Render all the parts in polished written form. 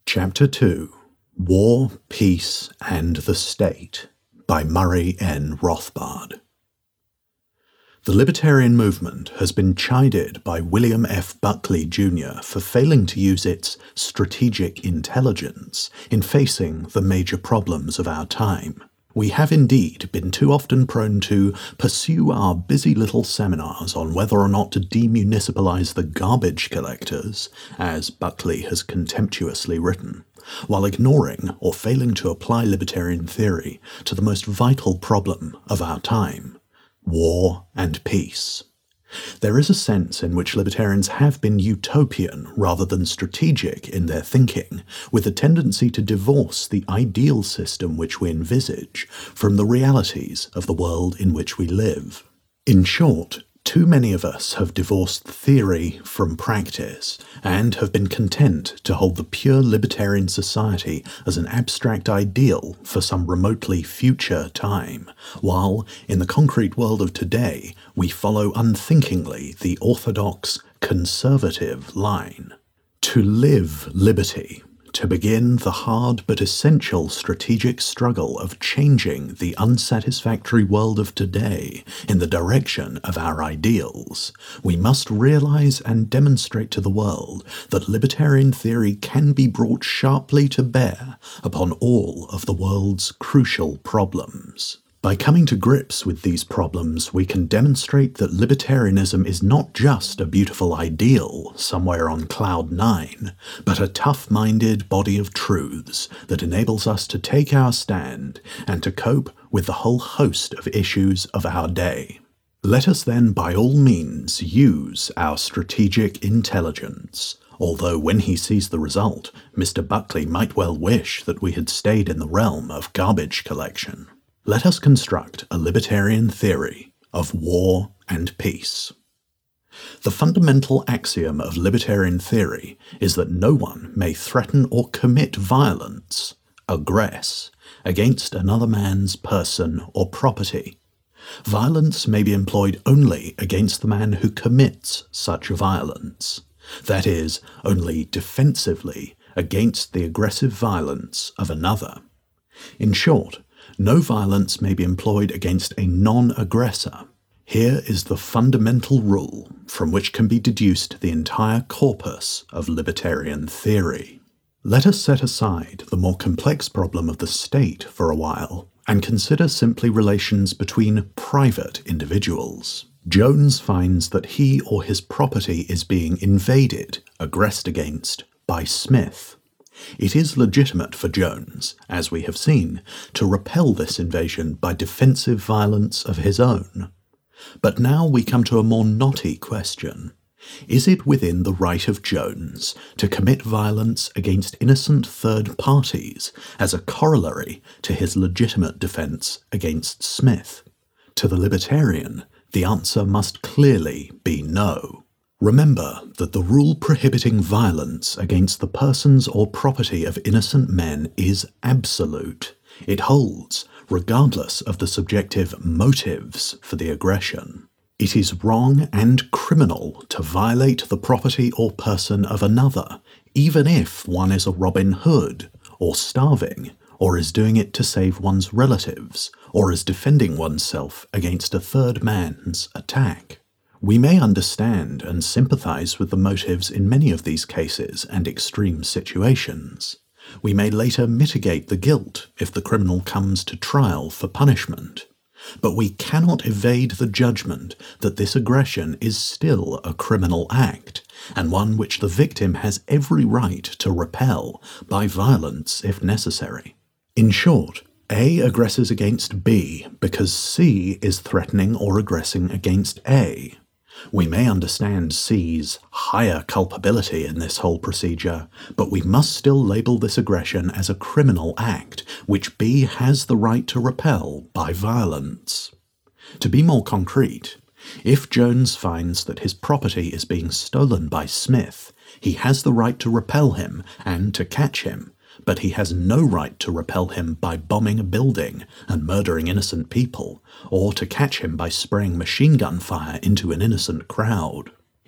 Chapter 2 War, Peace, and the State by Murray N. Rothbard. The libertarian movement has been chided by William F. Buckley Jr. for failing to use its strategic intelligence in facing the major problems of our time. We have indeed been too often prone to pursue our busy little seminars on whether or not to demunicipalize the garbage collectors, as Buckley has contemptuously written, while ignoring or failing to apply libertarian theory to the most vital problem of our time: war and peace. There is a sense in which libertarians have been utopian rather than strategic in their thinking, with a tendency to divorce the ideal system which we envisage from the realities of the world in which we live. In short, too many of us have divorced theory from practice and have been content to hold the pure libertarian society as an abstract ideal for some remotely future time, while, in the concrete world of today, we follow unthinkingly the orthodox conservative line. To live liberty, to begin the hard but essential strategic struggle of changing the unsatisfactory world of today in the direction of our ideals, we must realize and demonstrate to the world that libertarian theory can be brought sharply to bear upon all of the world's crucial problems. By coming to grips with these problems, we can demonstrate that libertarianism is not just a beautiful ideal somewhere on cloud 9, but a tough-minded body of truths that enables us to take our stand and to cope with the whole host of issues of our day. Let us then by all means use our strategic intelligence, although when he sees the result, Mr. Buckley might well wish that we had stayed in the realm of garbage collection. Let us construct a libertarian theory of war and peace. The fundamental axiom of libertarian theory is that no one may threaten or commit violence, aggress, against another man's person or property. Violence may be employed only against the man who commits such violence, that is, only defensively against the aggressive violence of another. In short, no violence may be employed against a non-aggressor. Here is the fundamental rule from which can be deduced the entire corpus of libertarian theory. Let us set aside the more complex problem of the state for a while and consider simply relations between private individuals. Jones finds that he or his property is being invaded, aggressed against, by Smith. It is legitimate for Jones, as we have seen, to repel this invasion by defensive violence of his own. But now we come to a more knotty question. Is it within the right of Jones to commit violence against innocent third parties as a corollary to his legitimate defense against Smith? To the libertarian, the answer must clearly be no. Remember that the rule prohibiting violence against the persons or property of innocent men is absolute. It holds, regardless of the subjective motives for the aggression. It is wrong and criminal to violate the property or person of another, even if one is a Robin Hood, or starving, or is doing it to save one's relatives, or is defending oneself against a third man's attack. We may understand and sympathize with the motives in many of these cases and extreme situations. We may later mitigate the guilt if the criminal comes to trial for punishment. But we cannot evade the judgment that this aggression is still a criminal act, and one which the victim has every right to repel by violence if necessary. In short, A aggresses against B because C is threatening or aggressing against A. We may understand C's higher culpability in this whole procedure, but we must still label this aggression as a criminal act, which B has the right to repel by violence. To be more concrete, if Jones finds that his property is being stolen by Smith, he has the right to repel him and to catch him, but he has no right to repel him by bombing a building and murdering innocent people, or to catch him by spraying machine gun fire into an innocent crowd.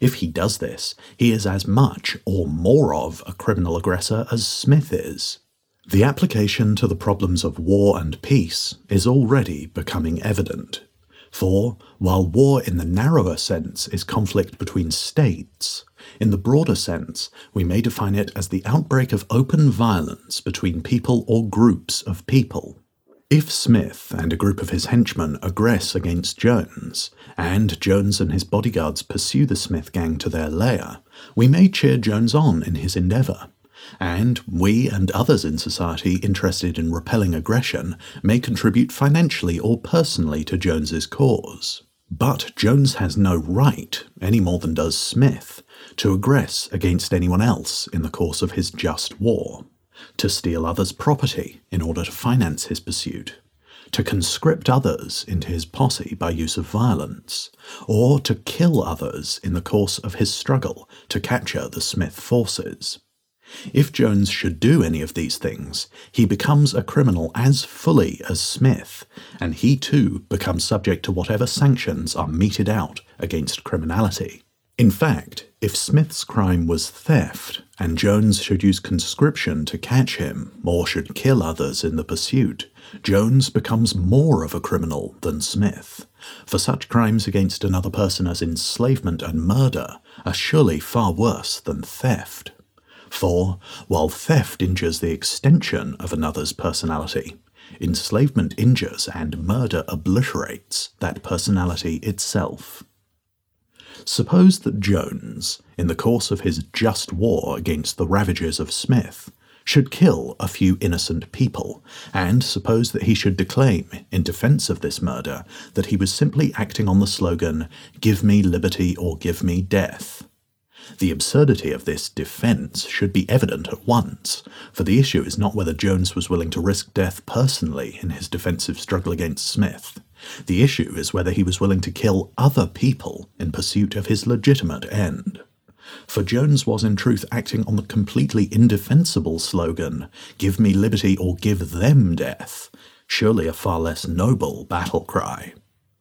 If he does this, he is as much or more of a criminal aggressor as Smith is. The application to the problems of war and peace is already becoming evident. For, while war in the narrower sense is conflict between states, in the broader sense we may define it as the outbreak of open violence between people or groups of people. If Smith and a group of his henchmen aggress against Jones, and Jones and his bodyguards pursue the Smith gang to their lair, we may cheer Jones on in his endeavour, and we and others in society interested in repelling aggression may contribute financially or personally to Jones's cause. But Jones has no right, any more than does Smith, to aggress against anyone else in the course of his just war, to steal others' property in order to finance his pursuit, to conscript others into his posse by use of violence, or to kill others in the course of his struggle to capture the Smith forces. If Jones should do any of these things, he becomes a criminal as fully as Smith, and he too becomes subject to whatever sanctions are meted out against criminality. In fact, if Smith's crime was theft, and Jones should use conscription to catch him, or should kill others in the pursuit, Jones becomes more of a criminal than Smith, for such crimes against another person as enslavement and murder are surely far worse than theft. For, while theft injures the extension of another's personality, enslavement injures and murder obliterates that personality itself. Suppose that Jones, in the course of his just war against the ravages of Smith, should kill a few innocent people, and suppose that he should declaim, in defence of this murder, that he was simply acting on the slogan, "Give me liberty or give me death." The absurdity of this defence should be evident at once, for the issue is not whether Jones was willing to risk death personally in his defensive struggle against Smith. The issue is whether he was willing to kill other people in pursuit of his legitimate end. For Jones was in truth acting on the completely indefensible slogan, "Give me liberty or give them death," surely a far less noble battle cry.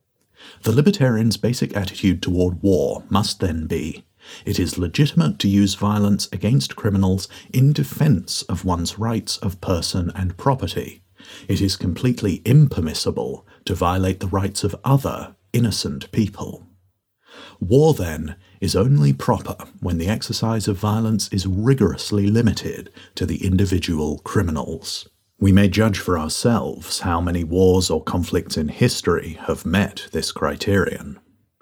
The libertarian's basic attitude toward war must then be, it is legitimate to use violence against criminals in defence of one's rights of person and property. It is completely impermissible to violate the rights of other innocent people. War, then, is only proper when the exercise of violence is rigorously limited to the individual criminals. We may judge for ourselves how many wars or conflicts in history have met this criterion.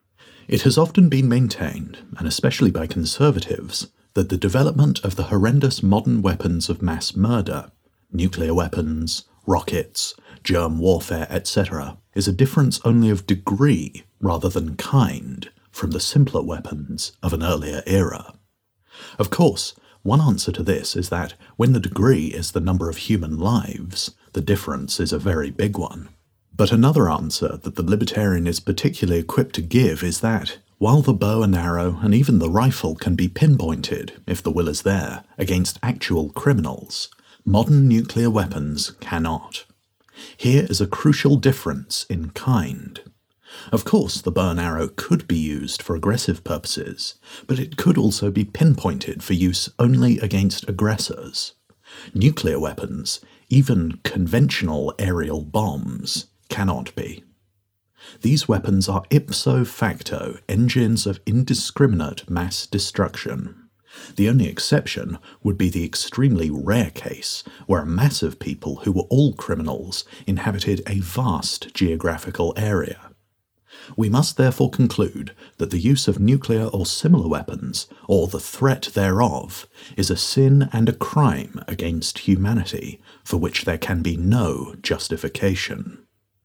It has often been maintained, and especially by conservatives, that the development of the horrendous modern weapons of mass murder, nuclear weapons, rockets, germ warfare, etc., is a difference only of degree rather than kind from the simpler weapons of an earlier era. Of course, one answer to this is that when the degree is the number of human lives, the difference is a very big one. But another answer that the libertarian is particularly equipped to give is that, while the bow and arrow and even the rifle can be pinpointed, if the will is there, against actual criminals, modern nuclear weapons cannot. Here is a crucial difference in kind. Of course, the bow and arrow could be used for aggressive purposes, but it could also be pinpointed for use only against aggressors. Nuclear weapons, even conventional aerial bombs, cannot be. These weapons are ipso facto engines of indiscriminate mass destruction. The only exception would be the extremely rare case where a mass of people who were all criminals inhabited a vast geographical area. We must therefore conclude that the use of nuclear or similar weapons, or the threat thereof, is a sin and a crime against humanity for which there can be no justification.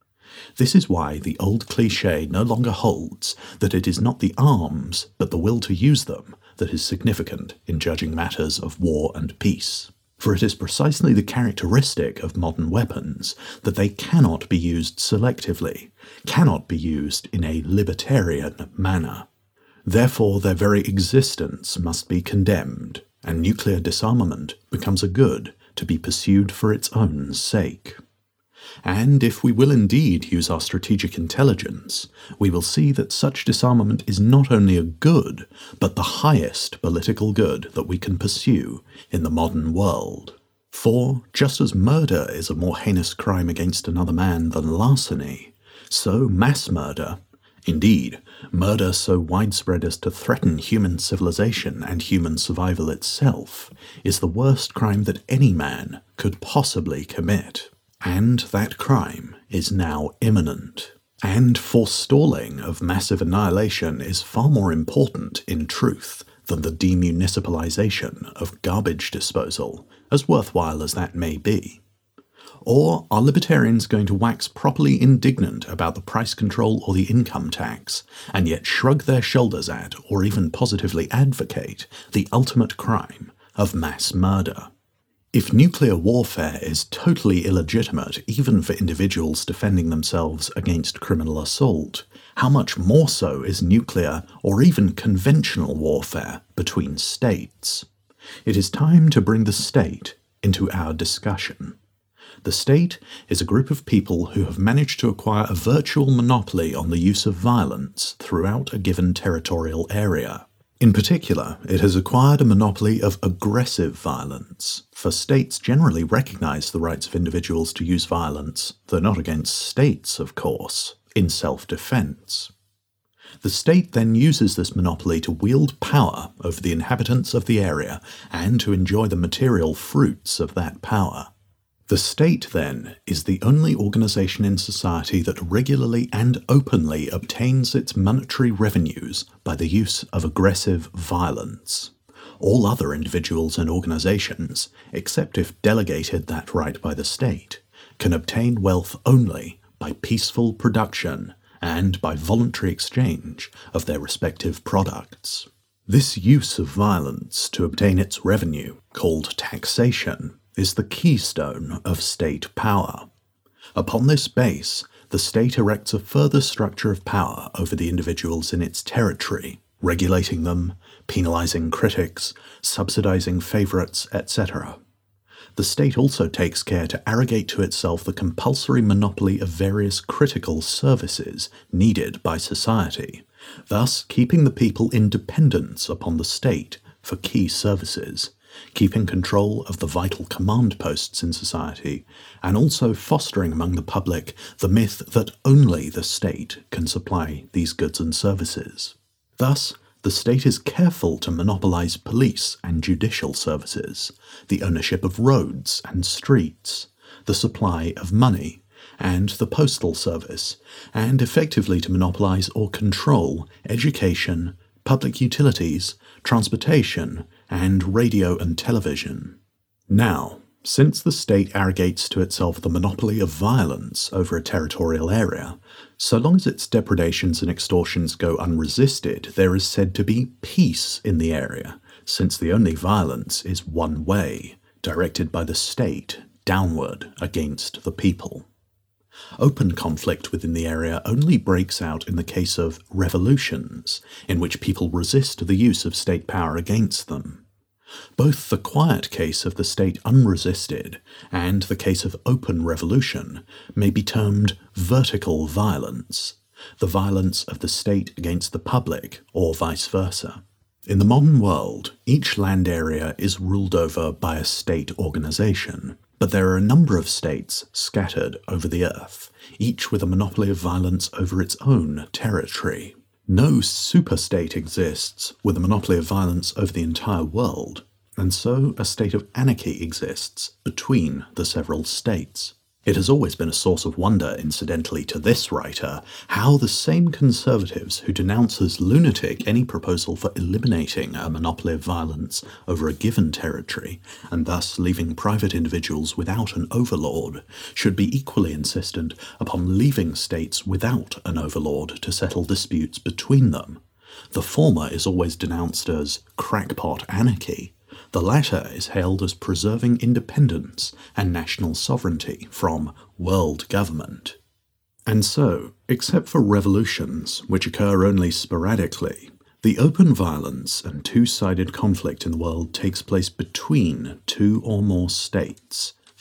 This is why the old cliché no longer holds that it is not the arms, but the will to use them, that is significant in judging matters of war and peace. For it is precisely the characteristic of modern weapons that they cannot be used selectively, cannot be used in a libertarian manner. Therefore their very existence must be condemned, and nuclear disarmament becomes a good to be pursued for its own sake. And if we will indeed use our strategic intelligence, we will see that such disarmament is not only a good, but the highest political good that we can pursue in the modern world. For, just as murder is a more heinous crime against another man than larceny, so mass murder, indeed, murder so widespread as to threaten human civilization and human survival itself, is the worst crime that any man could possibly commit. And that crime is now imminent. And forestalling of massive annihilation is far more important, in truth, than the demunicipalization of garbage disposal, as worthwhile as that may be. Or are libertarians going to wax properly indignant about the price control or the income tax, and yet shrug their shoulders at, or even positively advocate, the ultimate crime of mass murder? If nuclear warfare is totally illegitimate even for individuals defending themselves against criminal assault, how much more so is nuclear or even conventional warfare between states? It is time to bring the state into our discussion. The state is a group of people who have managed to acquire a virtual monopoly on the use of violence throughout a given territorial area. In particular, it has acquired a monopoly of aggressive violence, for states generally recognize the rights of individuals to use violence, though not against states, of course, in self-defense. The state then uses this monopoly to wield power over the inhabitants of the area and to enjoy the material fruits of that power. The state, then, is the only organization in society that regularly and openly obtains its monetary revenues by the use of aggressive violence. All other individuals and organizations, except if delegated that right by the state, can obtain wealth only by peaceful production and by voluntary exchange of their respective products. This use of violence to obtain its revenue, called taxation, is the keystone of state power. Upon this base, the state erects a further structure of power over the individuals in its territory, regulating them, penalizing critics, subsidizing favorites, etc. The state also takes care to arrogate to itself the compulsory monopoly of various critical services needed by society, thus keeping the people in dependence upon the state for key services, keeping control of the vital command posts in society, and also fostering among the public the myth that only the state can supply these goods and services. Thus, the state is careful to monopolize police and judicial services, the ownership of roads and streets, the supply of money, and the postal service, and effectively to monopolize or control education, public utilities, transportation, and radio and television. Now, since the state arrogates to itself the monopoly of violence over a territorial area, so long as its depredations and extortions go unresisted, there is said to be peace in the area, since the only violence is one way, directed by the state downward against the people. Open conflict within the area only breaks out in the case of revolutions, in which people resist the use of state power against them. Both the quiet case of the state unresisted and the case of open revolution may be termed vertical violence, the violence of the state against the public, or vice versa. In the modern world, each land area is ruled over by a state organization, but there are a number of states scattered over the earth, each with a monopoly of violence over its own territory. No superstate exists with a monopoly of violence over the entire world, and so a state of anarchy exists between the several states. It has always been a source of wonder, incidentally, to this writer, how the same conservatives who denounce as lunatic any proposal for eliminating a monopoly of violence over a given territory, and thus leaving private individuals without an overlord, should be equally insistent upon leaving states without an overlord to settle disputes between them. The former is always denounced as crackpot anarchy. The latter is hailed as preserving independence and national sovereignty from world government. And so, except for revolutions, which occur only sporadically, the open violence and two-sided conflict in the world takes place between two or more states,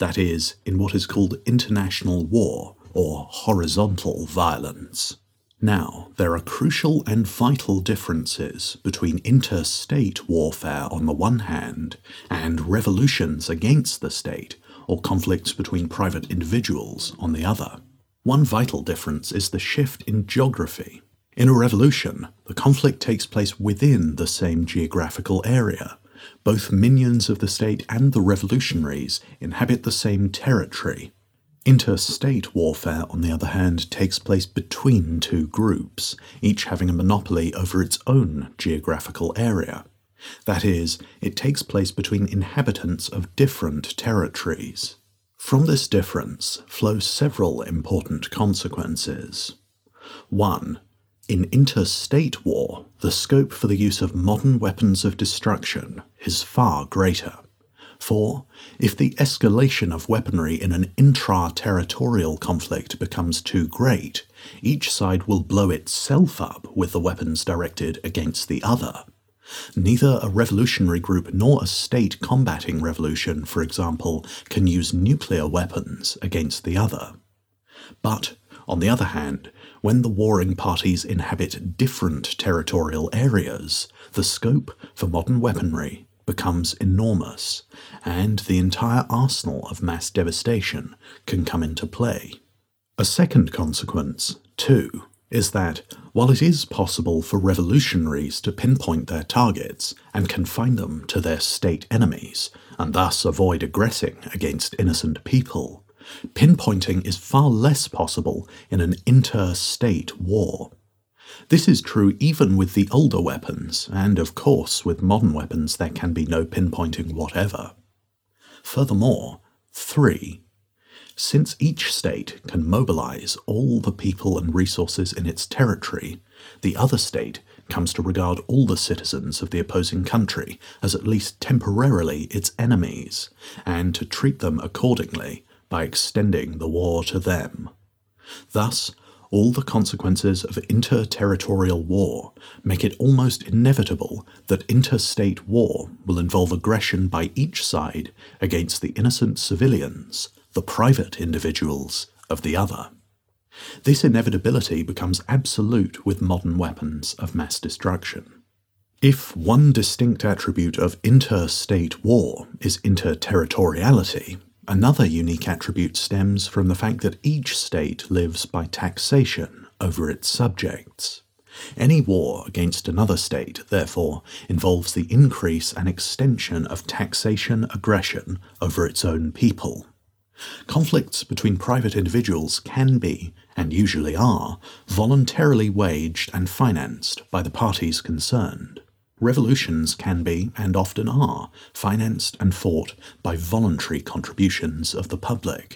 that is, in what is called international war or horizontal violence. Now, there are crucial and vital differences between interstate warfare on the one hand and revolutions against the state or conflicts between private individuals on the other. One vital difference is the shift in geography. In a revolution, the conflict takes place within the same geographical area. Both minions of the state and the revolutionaries inhabit the same territory. Interstate warfare, on the other hand, takes place between two groups, each having a monopoly over its own geographical area. That is, it takes place between inhabitants of different territories. From this difference flow several important consequences. 1. In interstate war, the scope for the use of modern weapons of destruction is far greater. For, if the escalation of weaponry in an intra-territorial conflict becomes too great, each side will blow itself up with the weapons directed against the other. Neither a revolutionary group nor a state combating revolution, for example, can use nuclear weapons against the other. But, on the other hand, when the warring parties inhabit different territorial areas, the scope for modern weaponry becomes enormous, and the entire arsenal of mass devastation can come into play. A second consequence, too, is that, while it is possible for revolutionaries to pinpoint their targets and confine them to their state enemies, and thus avoid aggressing against innocent people, pinpointing is far less possible in an interstate war. This is true even with the older weapons, and of course with modern weapons there can be no pinpointing whatever. Furthermore, 3. Since each state can mobilize all the people and resources in its territory, the other state comes to regard all the citizens of the opposing country as at least temporarily its enemies, and to treat them accordingly by extending the war to them. Thus, all the consequences of inter-territorial war make it almost inevitable that interstate war will involve aggression by each side against the innocent civilians, the private individuals, of the other. This inevitability becomes absolute with modern weapons of mass destruction. If one distinct attribute of interstate war is interterritoriality, another unique attribute stems from the fact that each state lives by taxation over its subjects. Any war against another state, therefore, involves the increase and extension of taxation aggression over its own people. Conflicts between private individuals can be, and usually are, voluntarily waged and financed by the parties concerned. Revolutions can be, and often are, financed and fought by voluntary contributions of the public.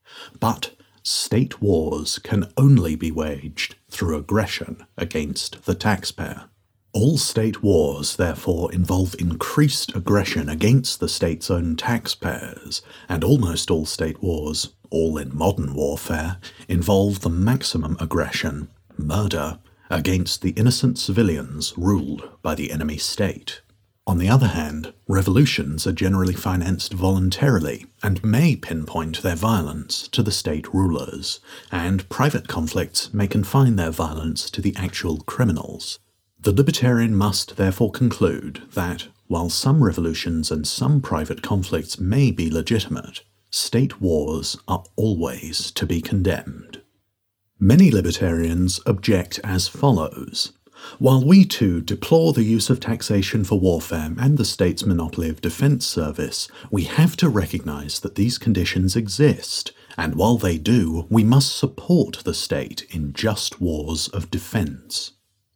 But state wars can only be waged through aggression against the taxpayer. All state wars, therefore, involve increased aggression against the state's own taxpayers, and almost all state wars, all in modern warfare, involve the maximum aggression, murder, against the innocent civilians ruled by the enemy state. On the other hand, revolutions are generally financed voluntarily and may pinpoint their violence to the state rulers, and private conflicts may confine their violence to the actual criminals. The libertarian must therefore conclude that, while some revolutions and some private conflicts may be legitimate, state wars are always to be condemned. Many libertarians object as follows. While we too deplore the use of taxation for warfare and the state's monopoly of defence service, we have to recognise that these conditions exist, and while they do, we must support the state in just wars of defence.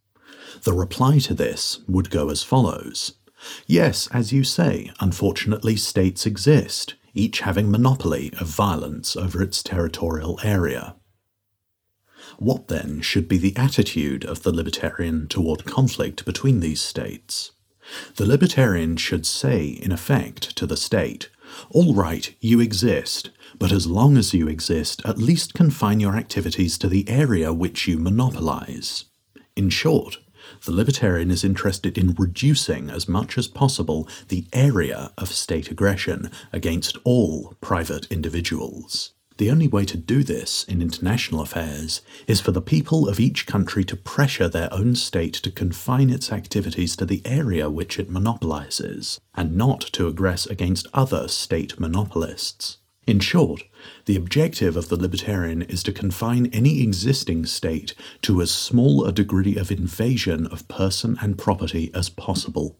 The reply to this would go as follows. Yes, as you say, unfortunately states exist, each having monopoly of violence over its territorial area. What then should be the attitude of the libertarian toward conflict between these states? The libertarian should say, in effect, to the state, "All right, you exist, but as long as you exist, at least confine your activities to the area which you monopolize." In short, The libertarian is interested in reducing as much as possible the area of state aggression against all private individuals. The only way to do this in international affairs is for the people of each country to pressure their own state to confine its activities to the area which it monopolizes, and not to aggress against other state monopolists. In short, the objective of the libertarian is to confine any existing state to as small a degree of invasion of person and property as possible.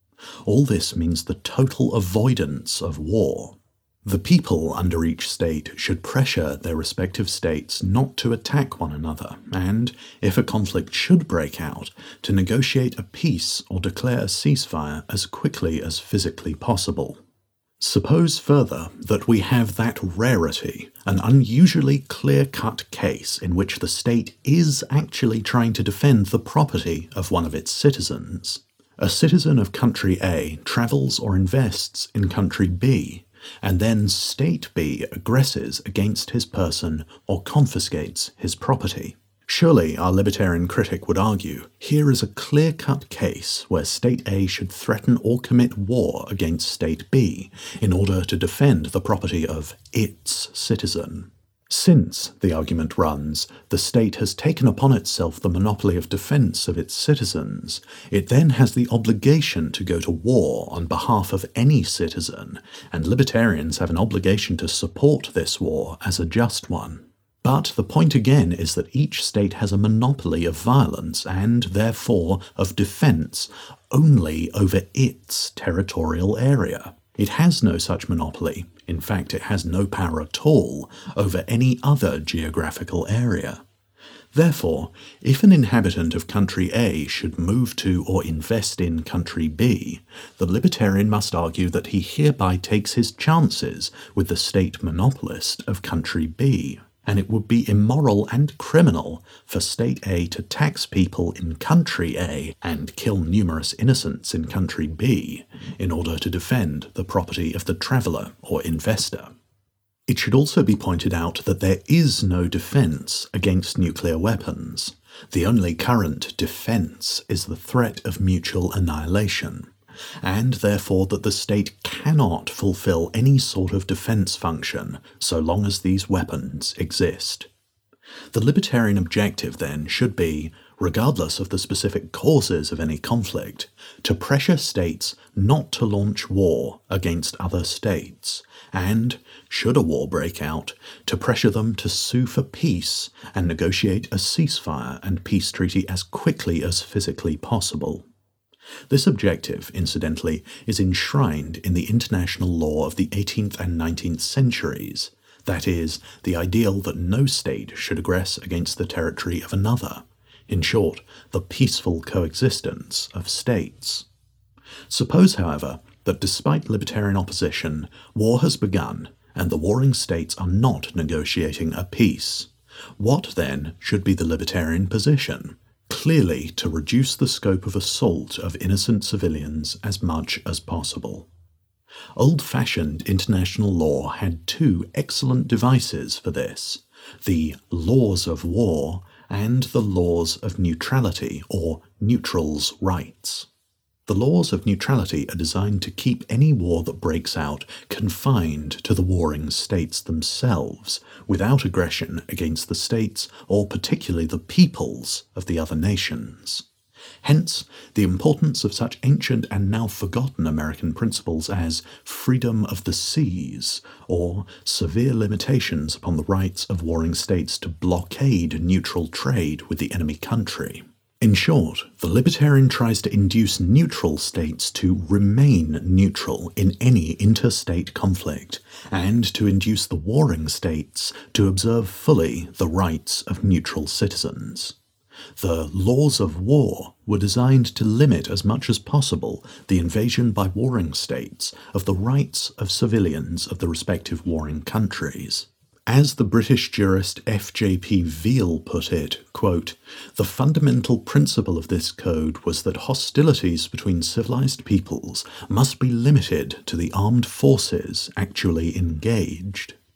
All this means the total avoidance of war. The people under each state should pressure their respective states not to attack one another, and, if a conflict should break out, to negotiate a peace or declare a ceasefire as quickly as physically possible. Suppose further that we have that rarity, an unusually clear-cut case in which the state is actually trying to defend the property of one of its citizens. A citizen of country A travels or invests in country B, and then State B aggresses against his person or confiscates his property. Surely, our libertarian critic would argue, here is a clear-cut case where State A should threaten or commit war against State B in order to defend the property of its citizen. Since, the argument runs, the state has taken upon itself the monopoly of defence of its citizens, it then has the obligation to go to war on behalf of any citizen, and libertarians have an obligation to support this war as a just one. But the point again is that each state has a monopoly of violence and, therefore, of defence only over its territorial area. It has no such monopoly. In fact, it has no power at all over any other geographical area. Therefore, if an inhabitant of country A should move to or invest in country B, the libertarian must argue that he hereby takes his chances with the state monopolist of country B, and it would be immoral and criminal for State A to tax people in country A and kill numerous innocents in country B in order to defend the property of the traveller or investor. It should also be pointed out that there is no defence against nuclear weapons. The only current defence is the threat of mutual annihilation, and therefore that the state cannot fulfill any sort of defence function so long as these weapons exist. The libertarian objective, then, should be, regardless of the specific causes of any conflict, to pressure states not to launch war against other states, and, should a war break out, to pressure them to sue for peace and negotiate a ceasefire and peace treaty as quickly as physically possible. This objective, incidentally, is enshrined in the international law of the 18th and 19th centuries, that is, the ideal that no state should aggress against the territory of another, in short, the peaceful coexistence of states. Suppose, however, that despite libertarian opposition, war has begun and the warring states are not negotiating a peace. What, then, should be the libertarian position? Clearly to reduce the scope of assault of innocent civilians as much as possible. Old-fashioned international law had two excellent devices for this, the laws of war and the laws of neutrality, or neutrals' rights. The laws of neutrality are designed to keep any war that breaks out confined to the warring states themselves, without aggression against the states, or particularly the peoples, of the other nations. Hence, the importance of such ancient and now forgotten American principles as freedom of the seas, or severe limitations upon the rights of warring states to blockade neutral trade with the enemy country. In short, the libertarian tries to induce neutral states to remain neutral in any interstate conflict, and to induce the warring states to observe fully the rights of neutral citizens. The laws of war were designed to limit as much as possible the invasion by warring states of the rights of civilians of the respective warring countries. As the British jurist F.J.P. Veal put it, quote, "The fundamental principle of this code was that hostilities between civilized peoples must be limited to the armed forces actually engaged."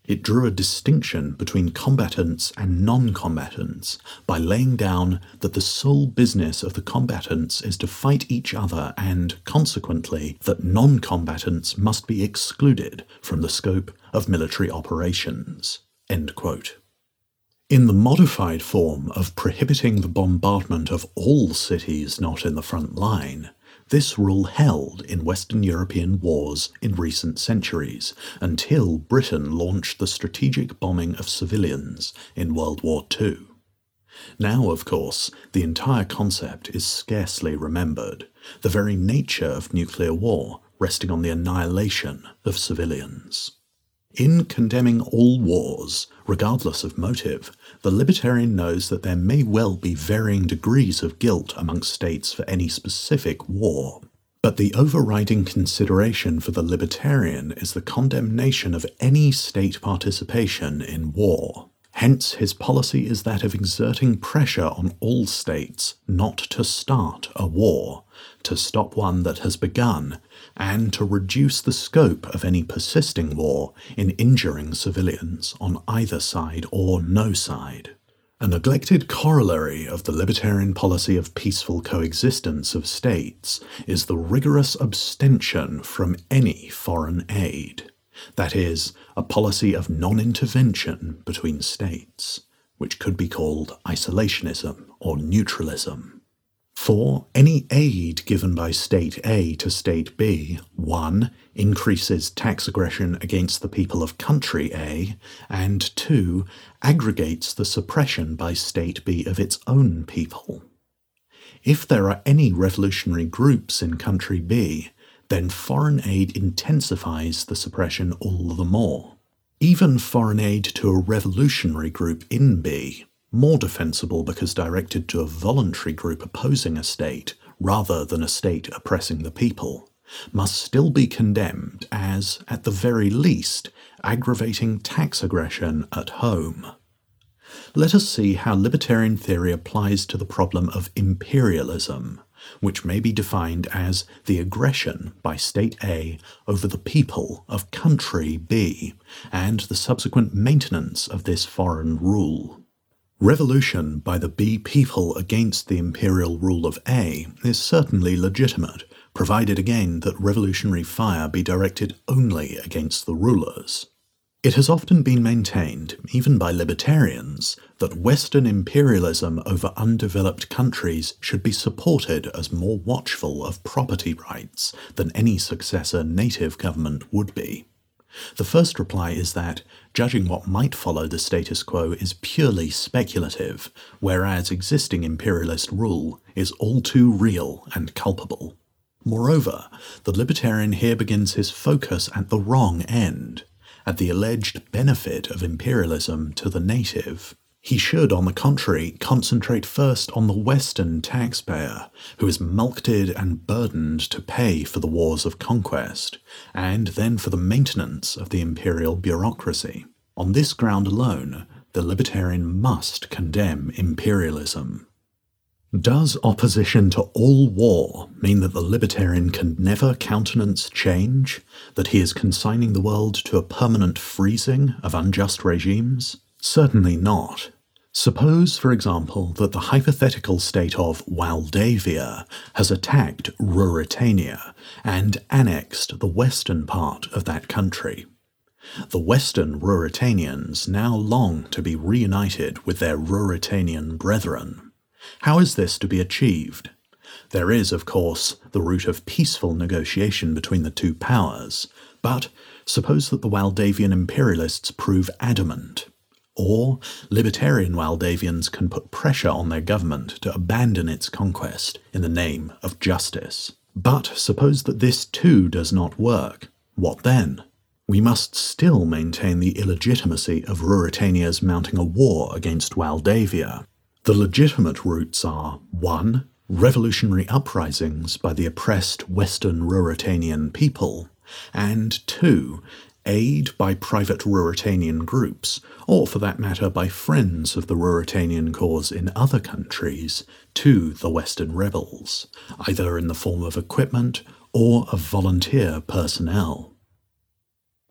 It drew a distinction between combatants and non-combatants by laying down that the sole business of the combatants is to fight each other and, consequently, that non-combatants must be excluded from the scope of military operations. End quote. In the modified form of prohibiting the bombardment of all cities not in the front line, this rule held in Western European wars in recent centuries, until Britain launched the strategic bombing of civilians in World War II. Now, of course, the entire concept is scarcely remembered, the very nature of nuclear war resting on the annihilation of civilians. In condemning all wars, regardless of motive, the libertarian knows that there may well be varying degrees of guilt amongst states for any specific war. But the overriding consideration for the libertarian is the condemnation of any state participation in war. Hence, his policy is that of exerting pressure on all states not to start a war, to stop one that has begun, and to reduce the scope of any persisting war in injuring civilians on either side or no side. A neglected corollary of the libertarian policy of peaceful coexistence of states is the rigorous abstention from any foreign aid. That is, a policy of non-intervention between states, which could be called isolationism or neutralism. For any aid given by State A to State B, 1. Increases tax aggression against the people of country A, and 2. Aggregates the suppression by State B of its own people. If there are any revolutionary groups in country B, then foreign aid intensifies the suppression all the more. Even foreign aid to a revolutionary group in B, more defensible because directed to a voluntary group opposing a state rather than a state oppressing the people, must still be condemned as, at the very least, aggravating tax aggression at home. Let us see how libertarian theory applies to the problem of imperialism, which may be defined as the aggression by State A over the people of country B, and the subsequent maintenance of this foreign rule. Revolution by the B people against the imperial rule of A is certainly legitimate, provided again that revolutionary fire be directed only against the rulers. It has often been maintained, even by libertarians, that Western imperialism over undeveloped countries should be supported as more watchful of property rights than any successor native government would be. The first reply is that, judging what might follow the status quo is purely speculative, whereas existing imperialist rule is all too real and culpable. Moreover, the libertarian here begins his focus at the wrong end, at the alleged benefit of imperialism to the native. He should, on the contrary, concentrate first on the Western taxpayer, who is mulcted and burdened to pay for the wars of conquest, and then for the maintenance of the imperial bureaucracy. On this ground alone, the libertarian must condemn imperialism. Does opposition to all war mean that the libertarian can never countenance change? That he is consigning the world to a permanent freezing of unjust regimes? Certainly not. Suppose, for example, that the hypothetical state of Waldavia has attacked Ruritania and annexed the western part of that country. The Western Ruritanians now long to be reunited with their Ruritanian brethren. How is this to be achieved? There is, of course, the route of peaceful negotiation between the two powers, but suppose that the Waldavian imperialists prove adamant, or libertarian Waldavians can put pressure on their government to abandon its conquest in the name of justice. But suppose that this too does not work. What then? We must still maintain the illegitimacy of Ruritania's mounting a war against Waldavia. The legitimate routes are 1. Revolutionary uprisings by the oppressed Western Ruritanian people, and 2. Aid by private Ruritanian groups, or for that matter by friends of the Ruritanian cause in other countries, to the Western rebels, either in the form of equipment or of volunteer personnel.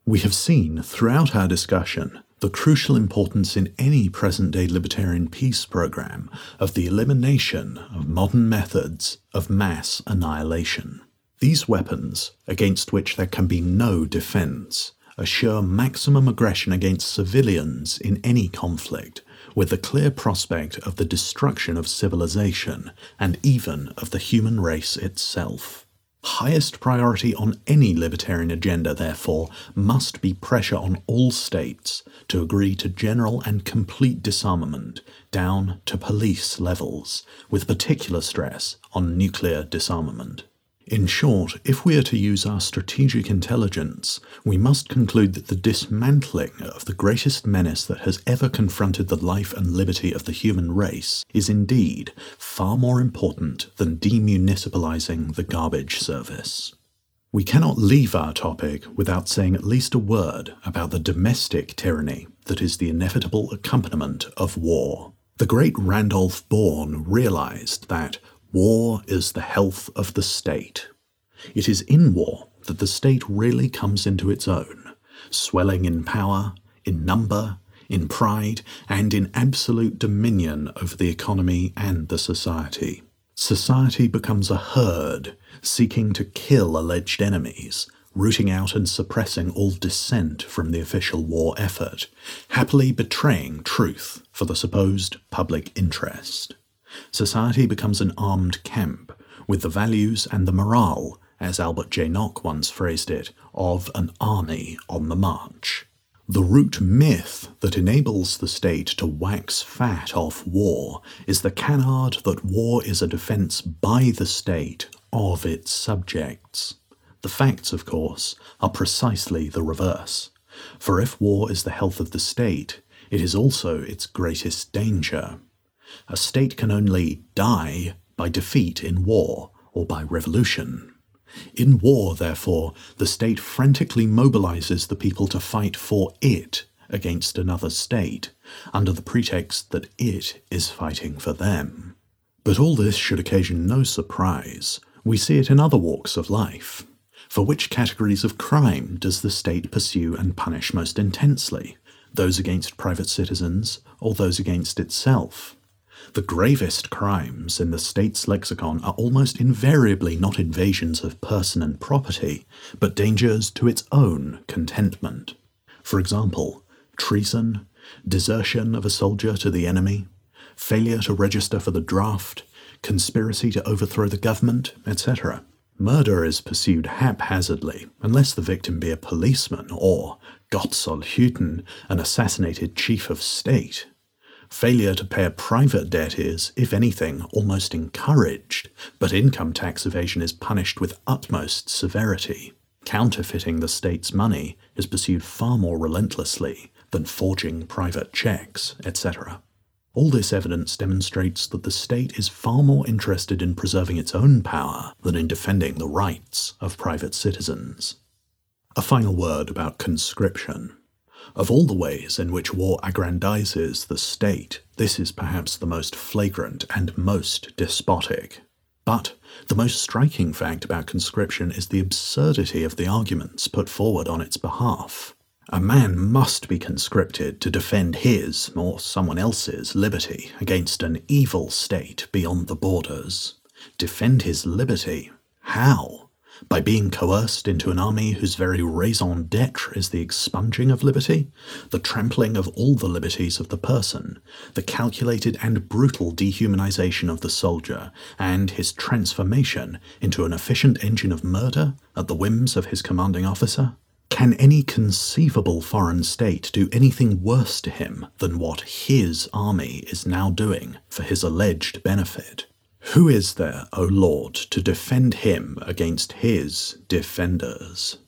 We have seen throughout our discussion the crucial importance in any present-day libertarian peace program of the elimination of modern methods of mass annihilation. These weapons, against which there can be no defense, assure maximum aggression against civilians in any conflict, with the clear prospect of the destruction of civilization and even of the human race itself. Highest priority on any libertarian agenda, therefore, must be pressure on all states to agree to general and complete disarmament down to police levels, with particular stress on nuclear disarmament. In short, if we are to use our strategic intelligence, we must conclude that the dismantling of the greatest menace that has ever confronted the life and liberty of the human race is indeed far more important than demunicipalizing the garbage service. We cannot leave our topic without saying at least a word about the domestic tyranny that is the inevitable accompaniment of war. The great Randolph Bourne realized that war is the health of the state. It is in war that the state really comes into its own, swelling in power, in number, in pride, and in absolute dominion over the economy and the society. Society becomes a herd, seeking to kill alleged enemies, rooting out and suppressing all dissent from the official war effort, happily betraying truth for the supposed public interest. Society becomes an armed camp, with the values and the morale, as Albert J. Nock once phrased it, of an army on the march. The root myth that enables the state to wax fat off war is the canard that war is a defence by the state of its subjects. The facts, of course, are precisely the reverse. For if war is the health of the state, it is also its greatest danger. A state can only die by defeat in war or by revolution. In war, therefore, the state frantically mobilizes the people to fight for it against another state, under the pretext that it is fighting for them. But all this should occasion no surprise. We see it in other walks of life. For which categories of crime does the state pursue and punish most intensely? Those against private citizens or those against itself? The gravest crimes in the state's lexicon are almost invariably not invasions of person and property, but dangers to its own contentment. For example, treason, desertion of a soldier to the enemy, failure to register for the draft, conspiracy to overthrow the government, etc. Murder is pursued haphazardly, unless the victim be a policeman or, Gott soll hüten, an assassinated chief of state. Failure to pay a private debt is, if anything, almost encouraged, but income tax evasion is punished with utmost severity. Counterfeiting the state's money is pursued far more relentlessly than forging private checks, etc. All this evidence demonstrates that the state is far more interested in preserving its own power than in defending the rights of private citizens. A final word about conscription. Of all the ways in which war aggrandizes the state, this is perhaps the most flagrant and most despotic. But the most striking fact about conscription is the absurdity of the arguments put forward on its behalf. A man must be conscripted to defend his, or someone else's, liberty against an evil state beyond the borders. Defend his liberty? How? By being coerced into an army whose very raison d'etre is the expunging of liberty, the trampling of all the liberties of the person, the calculated and brutal dehumanization of the soldier, and his transformation into an efficient engine of murder at the whims of his commanding officer? Can any conceivable foreign state do anything worse to him than what his army is now doing for his alleged benefit? Who is there, O Lord, to defend him against his defenders?